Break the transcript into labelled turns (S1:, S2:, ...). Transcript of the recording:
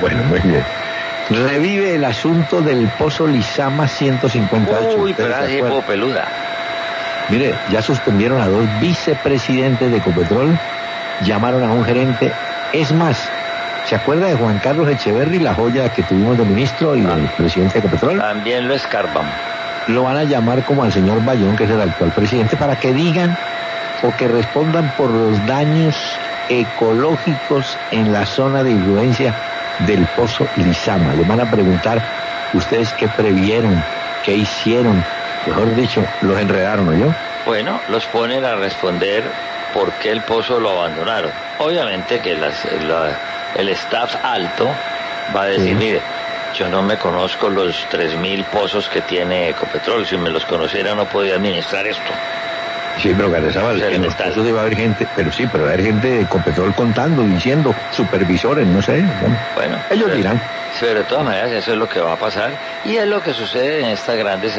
S1: Bueno, muy bien. Revive el asunto del pozo Lizama 158.
S2: Uy, pero así peluda.
S1: Mire, ya suspendieron a 2 vicepresidentes de Ecopetrol, llamaron a un gerente. Es más, ¿se acuerda de Juan Carlos Echeverry, la joya que tuvimos de ministro y del presidente de Ecopetrol?
S2: También lo escarban.
S1: Lo van a llamar como al señor Bayón, que es el actual presidente, para que digan o que respondan por los daños ecológicos en la zona de influencia del pozo Lizama. Le van a preguntar, ¿ustedes qué previeron? ¿Qué hicieron? Mejor dicho, los enredaron, ¿no yo?
S2: Bueno, los ponen a responder por qué el pozo lo abandonaron. Obviamente que el staff alto va a decir, mire, yo no me conozco los 3.000 pozos que tiene Ecopetrol. Si me los conociera no podía administrar esto.
S1: Sí, pero García, en los pozos debe haber gente, pero va a haber gente de Ecopetrol contando, diciendo, supervisores, no sé.
S2: Bueno,
S1: ellos dirán.
S2: Pero de todas maneras eso es lo que va a pasar y es lo que sucede en estas grandes